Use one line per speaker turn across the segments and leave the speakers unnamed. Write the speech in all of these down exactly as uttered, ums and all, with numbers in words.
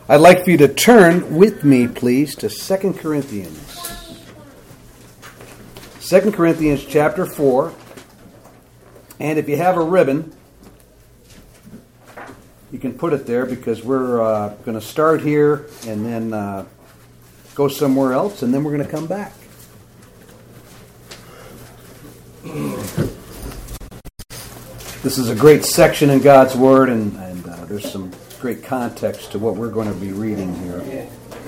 I'd like for you to turn with me, please, to Second Corinthians. Second Corinthians chapter four. And if you have a ribbon, you can put it there because we're uh, going to start here and then uh, go somewhere else, and then we're going to come back. This is a great section in God's Word, and, and uh, there's some great context to what we're going to be reading here.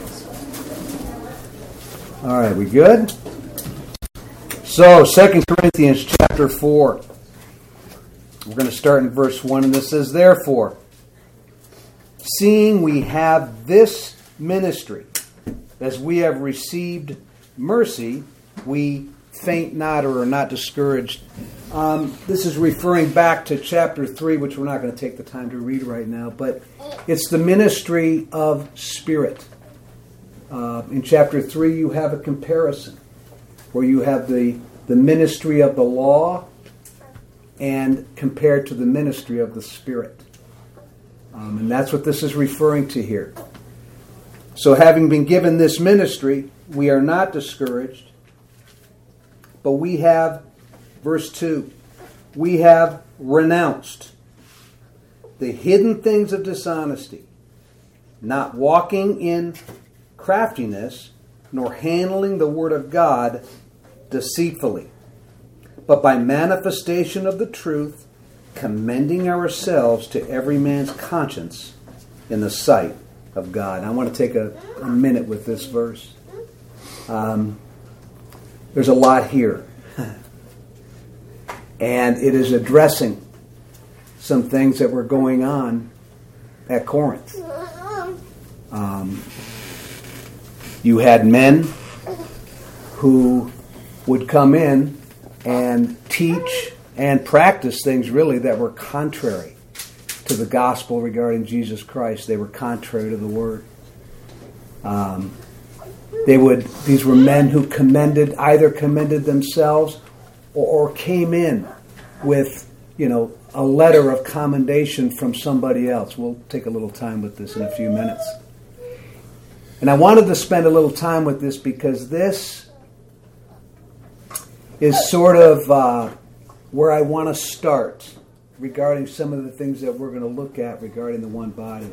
All right, we good? So, Second Corinthians chapter four. We're going to start in verse one, and this says, "Therefore, seeing we have this ministry, as we have received mercy, we faint not or are not discouraged." Um, this is referring back to chapter three, which we're not going to take the time to read right now, but it's the ministry of Spirit. Uh, in chapter three, you have a comparison where you have the, the ministry of the law and compared to the ministry of the Spirit. Um, and that's what this is referring to here. So having been given this ministry, we are not discouraged, but we have, verse two, we have renounced the hidden things of dishonesty, not walking in craftiness, nor handling the word of God deceitfully, but by manifestation of the truth, commending ourselves to every man's conscience in the sight of God. I want to take a, a minute with this verse. Um, there's a lot here. And it is addressing some things that were going on at Corinth. Um, you had men who would come in and teach and practice things really that were contrary to the gospel regarding Jesus Christ. They were contrary to the word. Um, they would; these were men who commended, either commended themselves or, or came in with, you know, a letter of commendation from somebody else. We'll take a little time with this in a few minutes. And I wanted to spend a little time with this because this is sort of uh, where I want to start regarding some of the things that we're going to look at regarding the one body.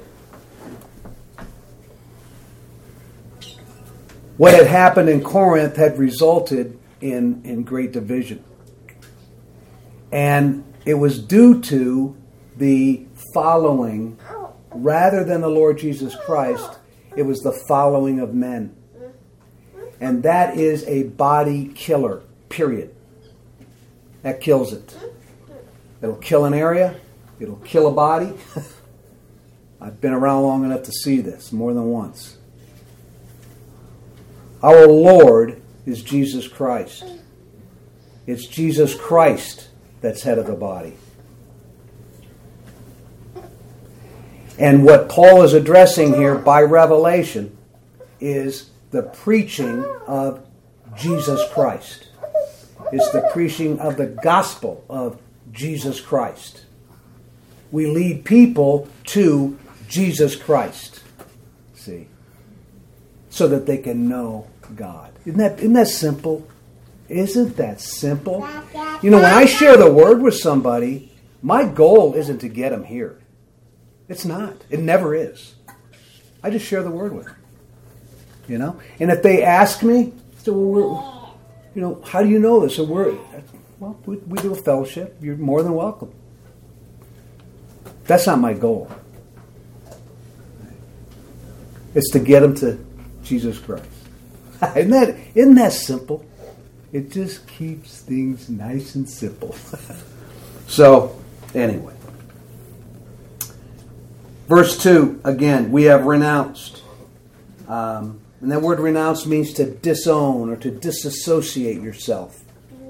What had happened in Corinth had resulted in, in great division. And it was due to the following, rather than the Lord Jesus Christ, it was the following of men. And that is a body killer, period. That kills it. It'll kill an area. It'll kill a body. I've been around long enough to see this more than once. Our Lord is Jesus Christ. It's Jesus Christ that's head of the body. And what Paul is addressing here by revelation is the preaching of Jesus Christ. It's the preaching of the gospel of Jesus Christ. We lead people to Jesus Christ, see, so that they can know God. Isn't that, isn't that simple? Isn't that simple? You know, when I share the word with somebody, my goal isn't to get them here. It's not. It never is. I just share the word with them. You know? And if they ask me, so we're, you know, how do you know this? So we're, well, we, we do a fellowship. You're more than welcome. That's not my goal. It's to get them to Jesus Christ. Isn't that, isn't that simple? It just keeps things nice and simple. So, anyway. Verse two, again, we have renounced. Um, and that word renounce means to disown or to disassociate yourself.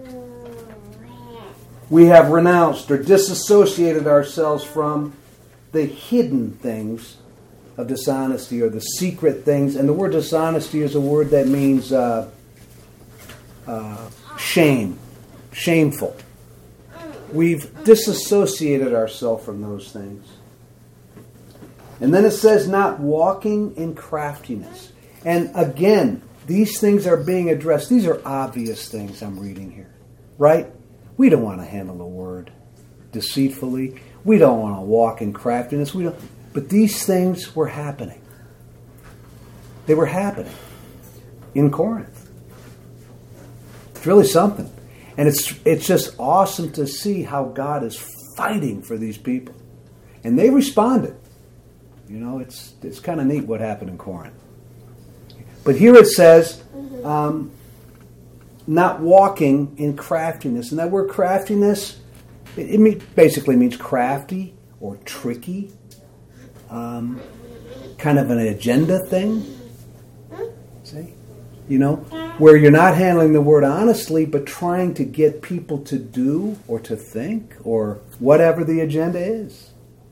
We have renounced or disassociated ourselves from the hidden things of dishonesty or the secret things. And the word dishonesty is a word that means uh, uh, shame, shameful. We've disassociated ourselves from those things. And then it says, not walking in craftiness. And again, these things are being addressed. These are obvious things I'm reading here. Right? We don't want to handle the word deceitfully. We don't want to walk in craftiness. We don't. But these things were happening. They were happening in Corinth. It's really something. And it's it's just awesome to see how God is fighting for these people. And they responded. You know, it's it's kind of neat what happened in Corinth. But here it says, um, not walking in craftiness. And that word craftiness, it, it mean, basically means crafty or tricky. Um, kind of an agenda thing. See? You know, where you're not handling the word honestly, but trying to get people to do or to think or whatever the agenda is.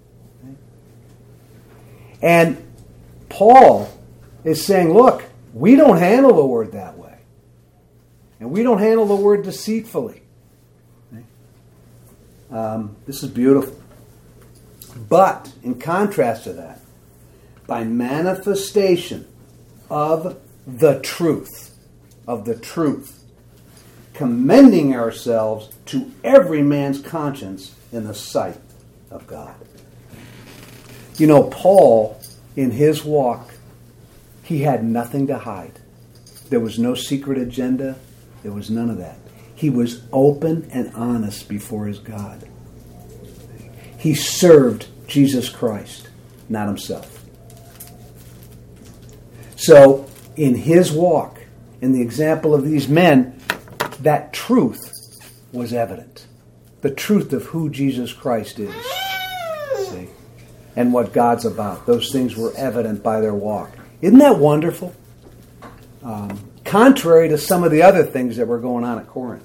And Paul is saying, look, we don't handle the word that way. And we don't handle the word deceitfully. Um, this is beautiful. But, in contrast to that, by manifestation of the truth, of the truth, commending ourselves to every man's conscience in the sight of God. You know, Paul, in his walk, he had nothing to hide. There was no secret agenda. There was none of that. He was open and honest before his God. He served Jesus Christ, not himself. So, in his walk, in the example of these men, that truth was evident. The truth of who Jesus Christ is. See? And what God's about. Those things were evident by their walk. Isn't that wonderful? Um, contrary to some of the other things that were going on at Corinth.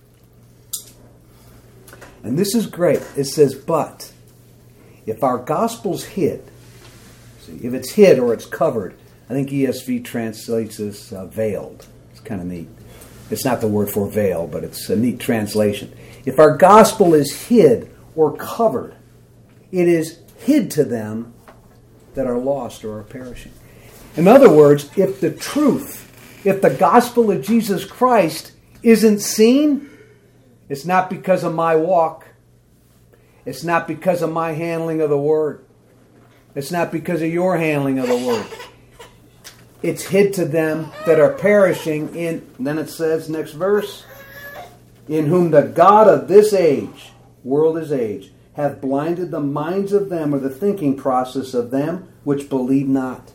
And this is great. It says, but if our gospel's hid, see, if it's hid or it's covered, I think E S V translates this uh, veiled. It's kind of neat. It's not the word for veil, but it's a neat translation. If our gospel is hid or covered, it is hid to them that are lost or are perishing. In other words, if the truth, if the gospel of Jesus Christ isn't seen, it's not because of my walk. It's not because of my handling of the word. It's not because of your handling of the word. It's hid to them that are perishing in, then it says, next verse, in whom the God of this age, world is age, hath blinded the minds of them, or the thinking process of them, which believe not.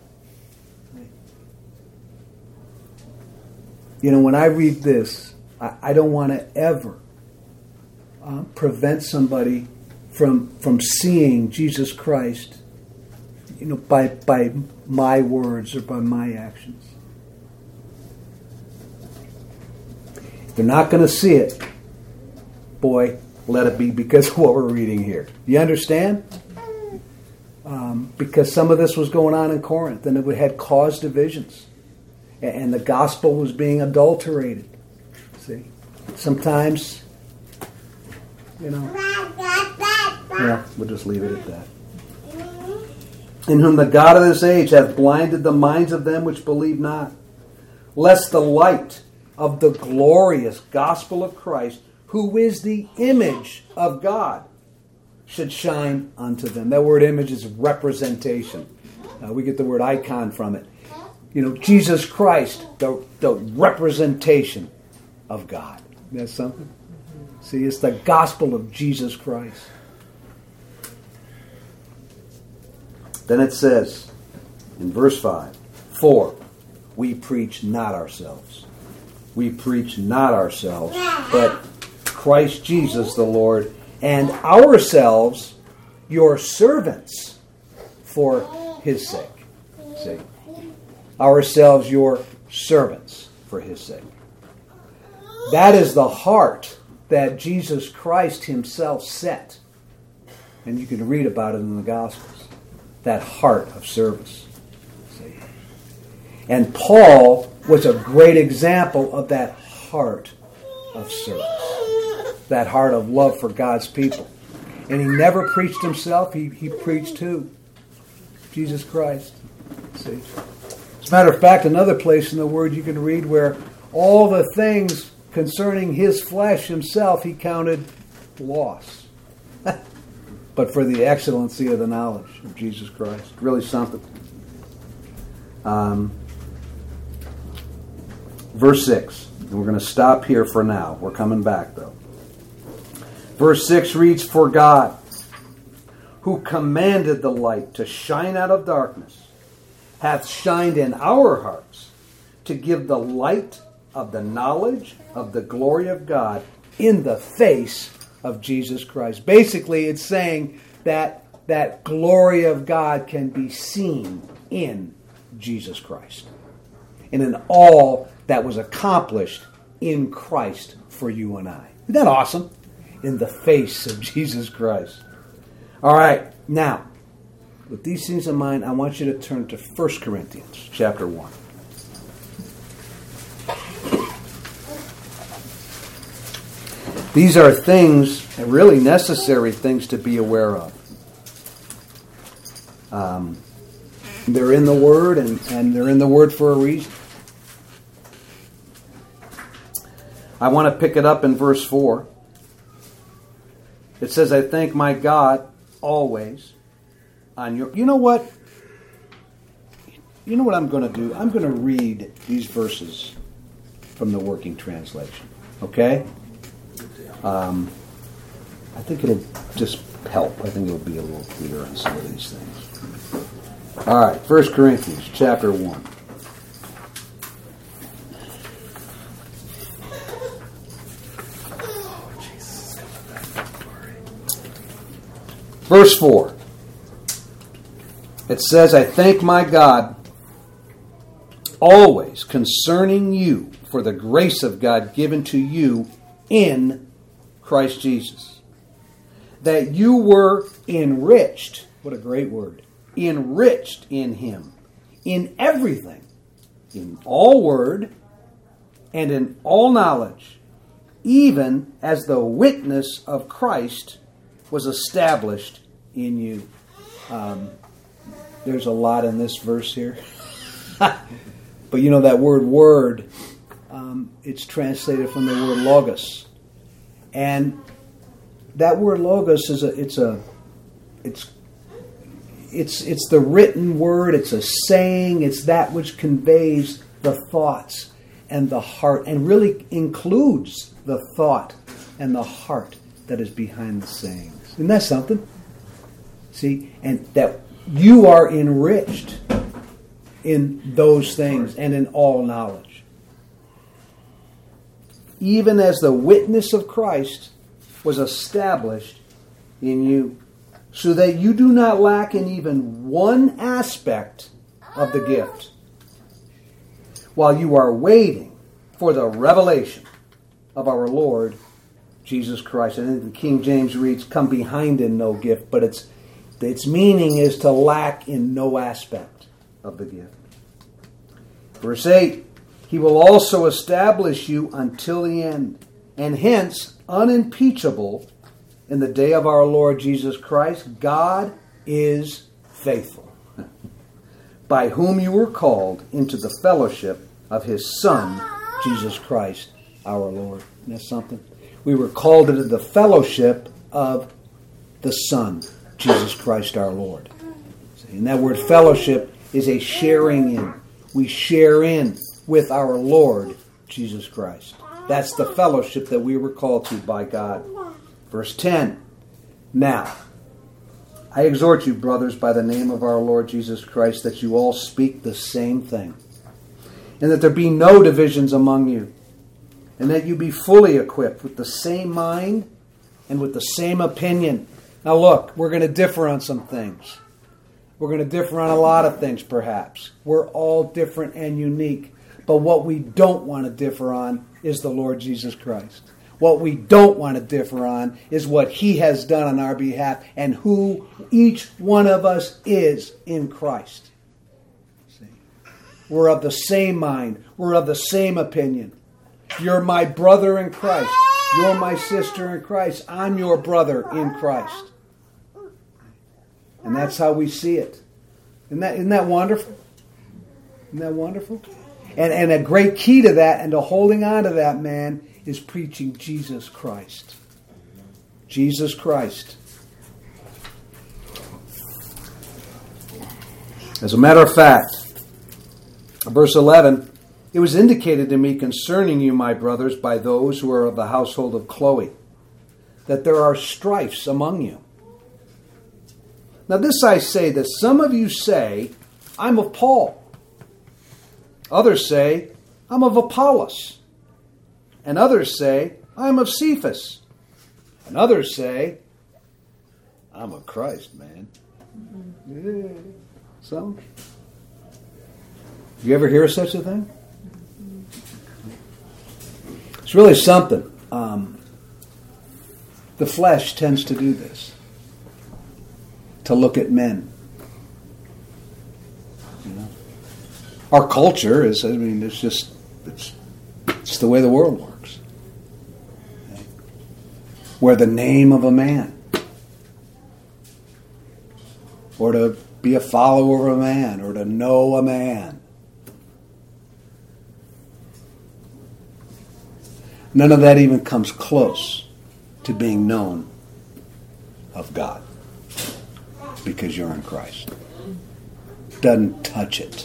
You know, when I read this, I, I don't want to ever uh, prevent somebody from from seeing Jesus Christ, you know, by by my words or by my actions. If they're not going to see it, boy, let it be because of what we're reading here. You understand? Um, because some of this was going on in Corinth, and it had caused divisions. And the gospel was being adulterated. See? Sometimes, you know. Yeah, we'll just leave it at that. In whom the God of this age hath blinded the minds of them which believe not, lest the light of the glorious gospel of Christ, who is the image of God, should shine unto them. That word image is representation. Uh, we get the word icon from it. You know, Jesus Christ, the, the representation of God. That's something. See, it's the gospel of Jesus Christ. Then it says, in verse five, for we preach not ourselves. We preach not ourselves, but Christ Jesus the Lord, and ourselves your servants for his sake. See? Ourselves your servants for his sake. That is the heart that Jesus Christ himself set. And you can read about it in the Gospels. That heart of service. See? And Paul was a great example of that heart of service. That heart of love for God's people. And he never preached himself. He, he preached who? Jesus Christ. See? As a matter of fact, another place in the Word you can read where all the things concerning his flesh himself he counted loss. But for the excellency of the knowledge of Jesus Christ. Really something. Um, verse six. And we're going to stop here for now. We're coming back though. Verse six reads, For God, who commanded the light to shine out of darkness, hath shined in our hearts to give the light of the knowledge of the glory of God in the face of Jesus Christ. Basically, it's saying that that glory of God can be seen in Jesus Christ. And in all that was accomplished in Christ for you and I. Isn't that awesome? In the face of Jesus Christ. All right, now, with these things in mind, I want you to turn to First Corinthians chapter one. These are things, really necessary things to be aware of. Um, they're in the Word, and, and they're in the Word for a reason. I want to pick it up in verse four. It says, I thank my God always on your... You know what? You know what I'm going to do? I'm going to read these verses from the Working Translation. Okay? Um, I think it'll just help. I think it'll be a little clearer on some of these things. All right, First Corinthians chapter one. Verse four. It says, I thank my God always concerning you for the grace of God given to you in Christ Jesus, that you were enriched, what a great word, enriched in him, in everything, in all word and in all knowledge, even as the witness of Christ was established in you. Um, there's a lot in this verse here. But you know that word word, um, it's translated from the word logos. And that word logos is a it's a it's it's it's the written word, it's a saying, it's that which conveys the thoughts and the heart, and really includes the thought and the heart that is behind the sayings. Isn't that something? See, and that you are enriched in those things and in all knowledge. Even as the witness of Christ was established in you, so that you do not lack in even one aspect of the gift, while you are waiting for the revelation of our Lord Jesus Christ. I think the King James reads, come behind in no gift, but its its meaning is to lack in no aspect of the gift. Verse eight, he will also establish you until the end, and hence unimpeachable in the day of our Lord Jesus Christ. God is faithful, by whom you were called into the fellowship of his Son, Jesus Christ, our Lord. Isn't that something? We were called into the fellowship of the Son, Jesus Christ, our Lord. And that word fellowship is a sharing in. We share in with our Lord Jesus Christ. That's the fellowship that we were called to by God. Verse ten. Now, I exhort you, brothers, by the name of our Lord Jesus Christ, that you all speak the same thing, and that there be no divisions among you, and that you be fully equipped with the same mind and with the same opinion. Now look, we're going to differ on some things. We're going to differ on a lot of things, perhaps. We're all different and unique. But what we don't want to differ on is the Lord Jesus Christ. What we don't want to differ on is what he has done on our behalf and who each one of us is in Christ. See? We're of the same mind. We're of the same opinion. You're my brother in Christ. You're my sister in Christ. I'm your brother in Christ. And that's how we see it. Isn't that, isn't that wonderful? Isn't that wonderful? And, and a great key to that and to holding on to that, man, is preaching Jesus Christ. Jesus Christ. As a matter of fact, verse eleven, it was indicated to me concerning you, my brothers, by those who are of the household of Chloe, that there are strifes among you. Now this I say, that some of you say, I'm of Paul. Others say, I'm of Apollos. And others say, I'm of Cephas. And others say, I'm of Christ, man. Yeah. So, you ever hear such a thing? It's really something. Um, the flesh tends to do this. To look at men. You know? Our culture is, I mean, it's just, it's, it's the way the world works. Okay? Where the name of a man, or to be a follower of a man, or to know a man. None of that even comes close to being known of God. Because you're in Christ. Doesn't touch it.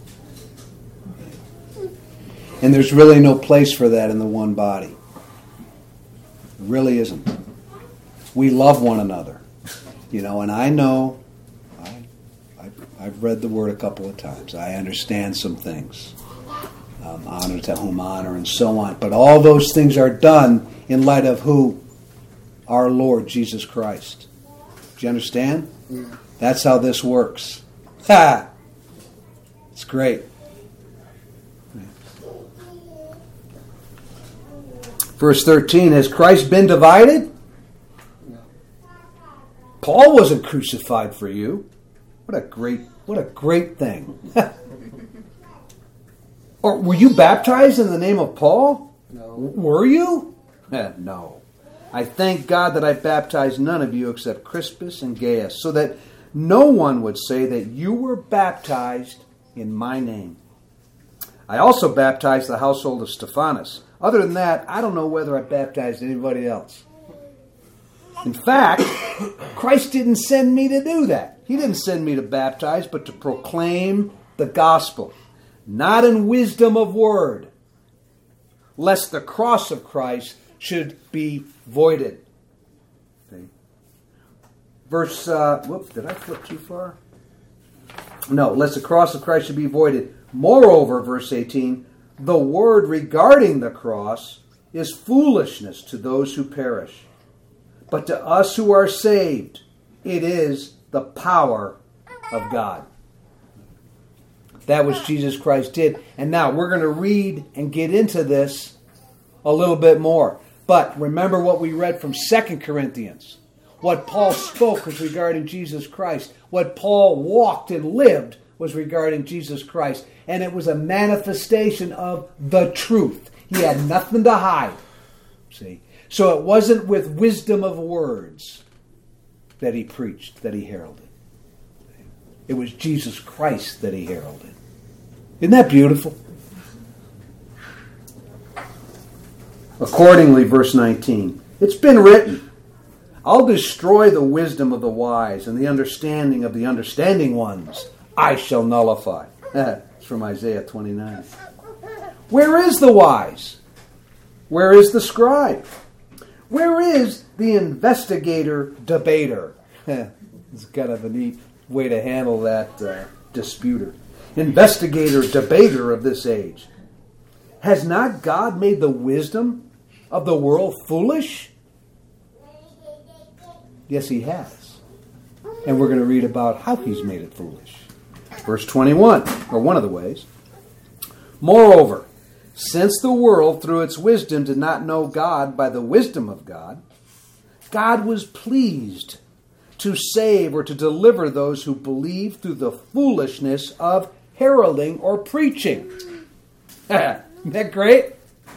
And there's really no place for that in the one body. There really isn't. We love one another. You know, and I know, I, I, I've read the Word a couple of times. I understand some things. Um, honor to whom honor and so on. But all those things are done in light of who? Our Lord Jesus Christ. Do you understand? Yeah. That's how this works. Ha! It's great. Verse thirteen, has Christ been divided? No. Paul wasn't crucified for you. What a great, what a great thing. Or were you baptized in the name of Paul? No. Were you? No. I thank God that I baptized none of you except Crispus and Gaius, so that no one would say that you were baptized in my name. I also baptized the household of Stephanas. Other than that, I don't know whether I baptized anybody else. In fact, Christ didn't send me to do that. He didn't send me to baptize, but to proclaim the gospel, not in wisdom of word, lest the cross of Christ should be voided. Okay. Verse, uh, whoops, did I flip too far? No, lest the cross of Christ should be voided. Moreover, verse eighteen, the word regarding the cross is foolishness to those who perish. But to us who are saved, it is the power of God. That was Jesus Christ did. And now we're going to read and get into this a little bit more. But remember what we read from Second Corinthians. What Paul spoke was regarding Jesus Christ. What Paul walked and lived was regarding Jesus Christ. And it was a manifestation of the truth. He had nothing to hide. See? So it wasn't with wisdom of words that he preached, that he heralded. It was Jesus Christ that he heralded. Isn't that beautiful? Accordingly, verse nineteen, it's been written, I'll destroy the wisdom of the wise, and the understanding of the understanding ones I shall nullify. It's from Isaiah twenty-nine. Where is the wise? Where is the scribe? Where is the investigator debater? It's kind of a neat way to handle that uh, disputer. Investigator debater of this age. Has not God made the wisdom of the world foolish? Yes, he has. And we're going to read about how he's made it foolish. Verse twenty-one, or one of the ways. Moreover, since the world through its wisdom did not know God by the wisdom of God, God was pleased to save or to deliver those who believe through the foolishness of heralding or preaching. Isn't that great?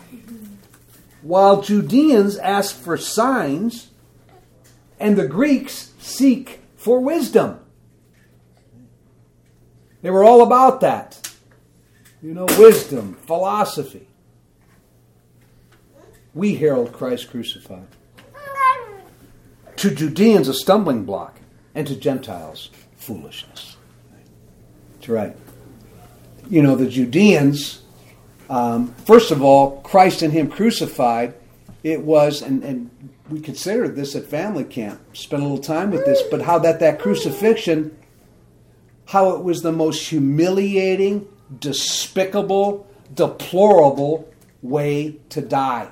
While Judeans ask for signs, and the Greeks seek for wisdom. They were all about that. You know, wisdom, philosophy. We herald Christ crucified. To Judeans, a stumbling block, and to Gentiles, foolishness. That's right. You know, the Judeans, um, first of all, Christ and Him crucified, it was, and, and we considered this at family camp, spent a little time with this, but how that, that crucifixion, how it was the most humiliating, despicable, deplorable way to die.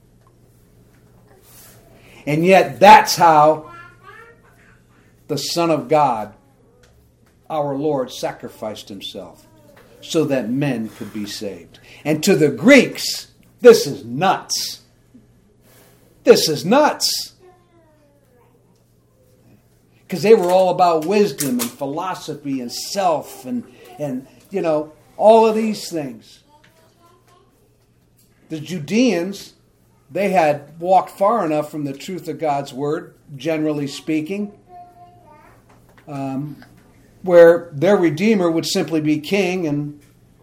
And yet that's how the Son of God, our Lord, sacrificed Himself so that men could be saved. And to the Greeks, this is nuts. This is nuts. Because they were all about wisdom and philosophy and self and, and, you know, all of these things. The Judeans, they had walked far enough from the truth of God's Word, generally speaking, um, where their Redeemer would simply be king and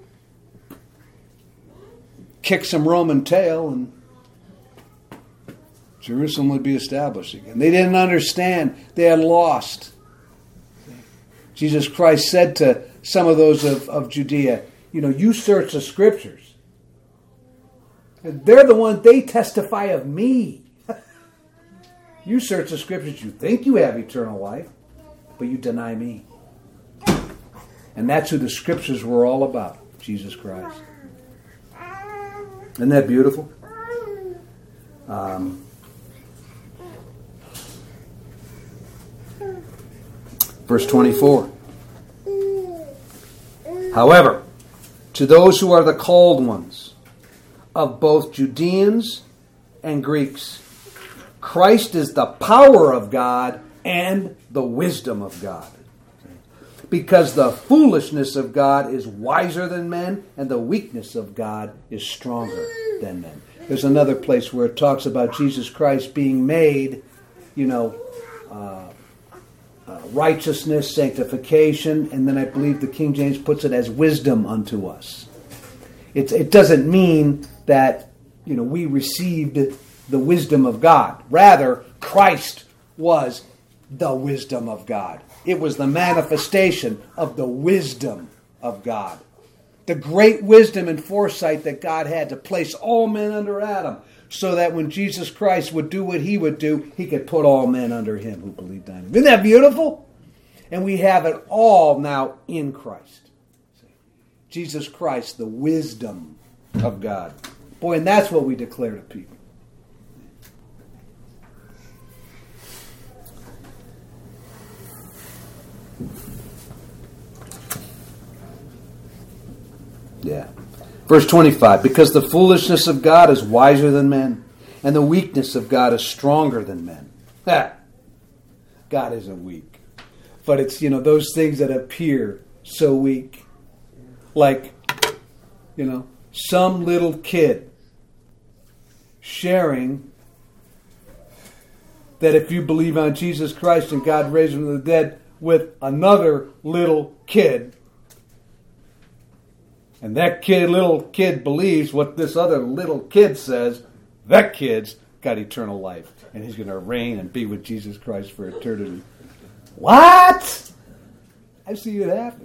kick some Roman tail and Jerusalem would be established again. They didn't understand. They had lost. Jesus Christ said to some of those of, of Judea, you know, you search the Scriptures. They're the ones, they testify of me. You search the Scriptures, you think you have eternal life, but you deny me. And that's who the Scriptures were all about, Jesus Christ. Isn't that beautiful? Um, verse twenty-four. However, to those who are the called ones, of both Judeans and Greeks, Christ is the power of God and the wisdom of God. Because the foolishness of God is wiser than men, and the weakness of God is stronger than men. There's another place where it talks about Jesus Christ being made, you know, uh, uh, righteousness, sanctification, and then I believe the King James puts it as wisdom unto us. It's, it doesn't mean that, you know, we received the wisdom of God. Rather, Christ was the wisdom of God. It was the manifestation of the wisdom of God. The great wisdom and foresight that God had to place all men under Adam, so that when Jesus Christ would do what He would do, He could put all men under Him who believed on Him. Isn't that beautiful? And we have it all now in Christ. Jesus Christ, the wisdom of God. Boy, and that's what we declare to people. Yeah. Verse twenty-five, because the foolishness of God is wiser than men, and the weakness of God is stronger than men. Ha! God isn't weak. But it's, you know, those things that appear so weak. Like, you know, some little kid sharing that if you believe on Jesus Christ and God raised Him from the dead with another little kid, and that kid, little kid believes what this other little kid says, that kid's got eternal life. And he's going to reign and be with Jesus Christ for eternity. What? I see it happen.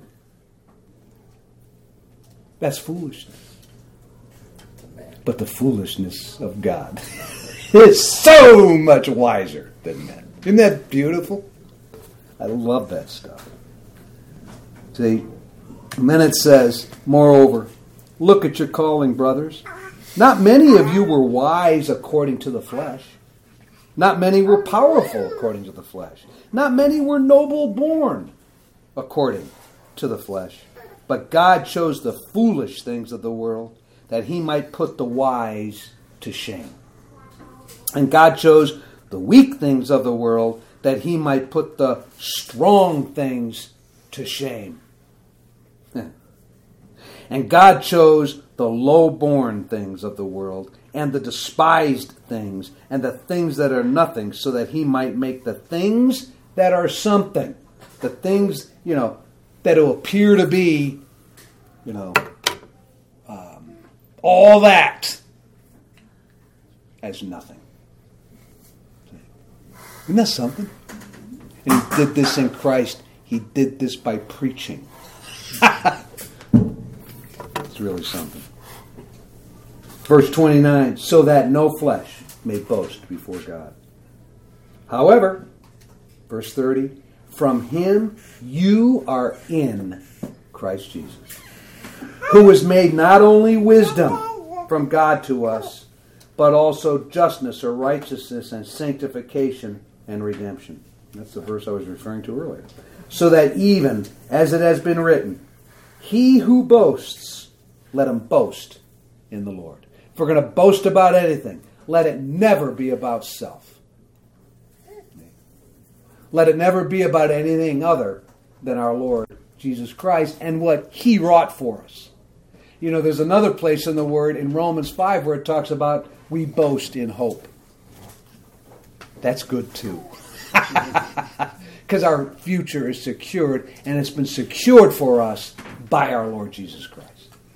That's foolishness. But the foolishness of God is so much wiser than men. Isn't that beautiful? I love that stuff. See, and then it says, moreover, look at your calling, brothers. Not many of you were wise according to the flesh. Not many were powerful according to the flesh. Not many were noble born according to the flesh. But God chose the foolish things of the world that He might put the wise to shame. And God chose the weak things of the world that He might put the strong things to shame. And God chose the low-born things of the world and the despised things and the things that are nothing, so that He might make the things that are something. The things, you know, that will appear to be, you know, um, all that as nothing. Isn't that something? And he did this in Christ. He did this by preaching. It's really something. Verse twenty-nine, so that no flesh may boast before God. However, verse thirty, from him you are in Christ Jesus, who was made not only wisdom from God to us, but also justness or righteousness and sanctification and redemption. That's the verse I was referring to earlier. So that even as it has been written, he who boasts, let him boast in the Lord. If we're going to boast about anything, let it never be about self. Let it never be about anything other than our Lord Jesus Christ and what he wrought for us. You know, there's another place in the Word, in Romans five, where it talks about we boast in hope. That's good too. Because our future is secured, and it's been secured for us by our Lord Jesus Christ.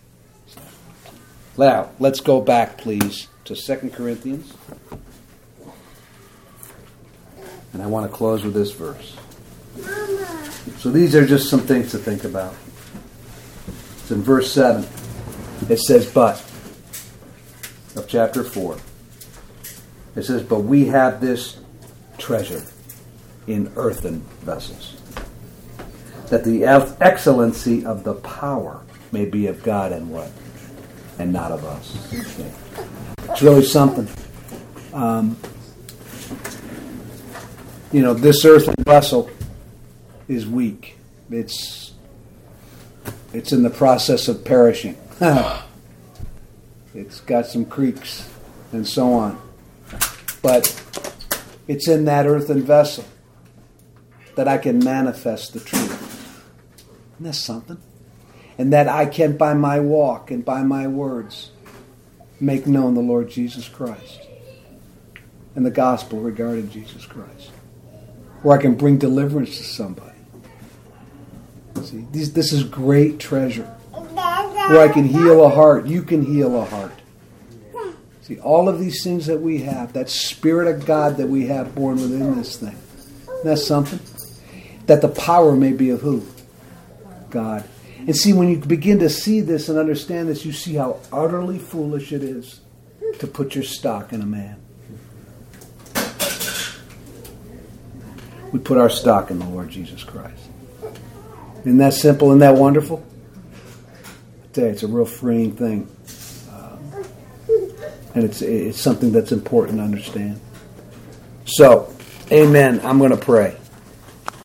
Now, let's go back, please, to Second Corinthians. And I want to close with this verse. Mama. So these are just some things to think about. It's in verse seven. It says, but, of chapter four. It says, but we have this treasure in earthen vessels, that the excellency of the power may be of God and what? And not of us. Okay. It's really something. Um, you know, this earthen vessel is weak. It's it's in the process of perishing. It's got some creaks and so on. But it's in that earthen vessel that I can manifest the truth. Isn't that something? And that I can, by my walk and by my words, make known the Lord Jesus Christ and the gospel regarding Jesus Christ. Where I can bring deliverance to somebody. See, these, this is great treasure. Where I can heal a heart. You can heal a heart. See, all of these things that we have, that Spirit of God that we have born within this thing. That's something. That the power may be of who? God. And see, when you begin to see this and understand this, you see how utterly foolish it is to put your stock in a man. We put our stock in the Lord Jesus Christ. Isn't that simple? Isn't that wonderful? I tell you, it's a real freeing thing. Um, and it's it's something that's important to understand. So, amen. I'm going to pray.